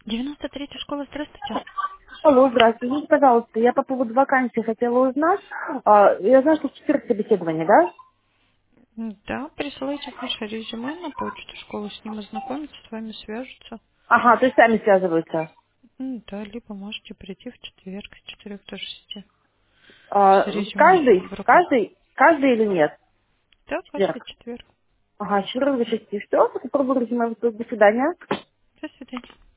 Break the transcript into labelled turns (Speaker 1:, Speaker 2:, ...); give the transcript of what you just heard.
Speaker 1: 93-я школа, здравствуйте.
Speaker 2: Алло, здравствуйте. Извините, пожалуйста, я по поводу вакансии хотела узнать. Я знаю, что в четверг собеседование, да?
Speaker 1: Да, присылайте ваше резюме на почту школы, с ним ознакомиться, с вами свяжутся.
Speaker 2: Ага, то есть сами связываются.
Speaker 1: Да, либо можете прийти в четверг с 4 до 6 с резюме
Speaker 2: Каждый?
Speaker 1: в руках.
Speaker 2: Каждый или нет?
Speaker 1: Да,
Speaker 2: В
Speaker 1: каждый
Speaker 2: четверг.
Speaker 1: четверг.
Speaker 2: Ага, 4 до 6. Что? Попробую резюме. До свидания.
Speaker 1: До свидания.